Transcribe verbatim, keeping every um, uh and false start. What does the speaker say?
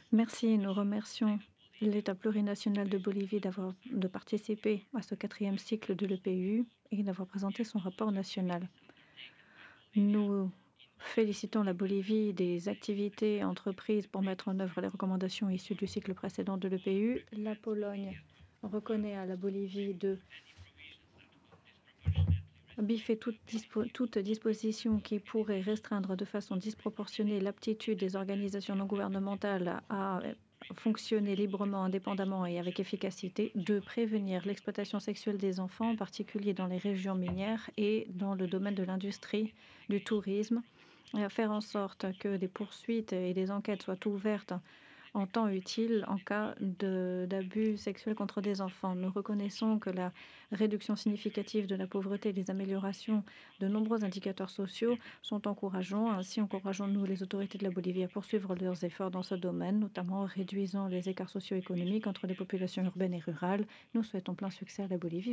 Merci, nous remercions l'État plurinational de Bolivie d'avoir de participer à ce quatrième cycle de l'E P U et d'avoir présenté son rapport national. Nous félicitons la Bolivie des activités entreprises pour mettre en œuvre les recommandations issues du cycle précédent de l'E P U. La Pologne reconnaît à la Bolivie de biffer toute, dispo toute disposition qui pourrait restreindre de façon disproportionnée l'aptitude des organisations non gouvernementales à fonctionner librement, indépendamment et avec efficacité, de prévenir l'exploitation sexuelle des enfants, en particulier dans les régions minières et dans le domaine de l'industrie, du tourisme, et à faire en sorte que des poursuites et des enquêtes soient ouvertes en temps utile en cas d'abus sexuels contre des enfants. Nous reconnaissons que la réduction significative de la pauvreté et les améliorations de nombreux indicateurs sociaux sont encourageants. Ainsi, encourageons-nous les autorités de la Bolivie à poursuivre leurs efforts dans ce domaine, notamment en réduisant les écarts socio-économiques entre les populations urbaines et rurales. Nous souhaitons plein succès à la Bolivie.